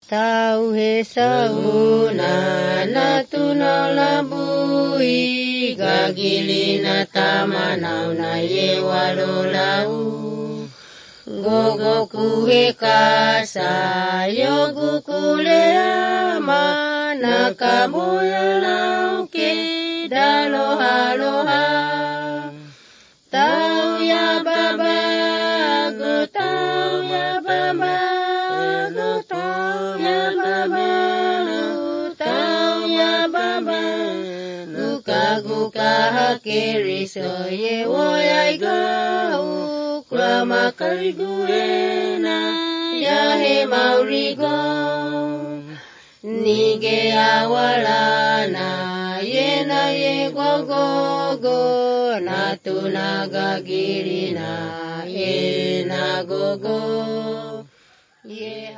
Tau he sauna na tunau na bui gagili na tamanau na ye walolau gogo kuhe kasa yogu kule ama na kabuya lauke daloha loha tau ya baba go tau ya baba go tau ya baba tau ya baba guka hakiri so ye woyai go klama kariguena ya he maurigo nige awalana ye na ye gogo na tunagagiri na ye na gogo ye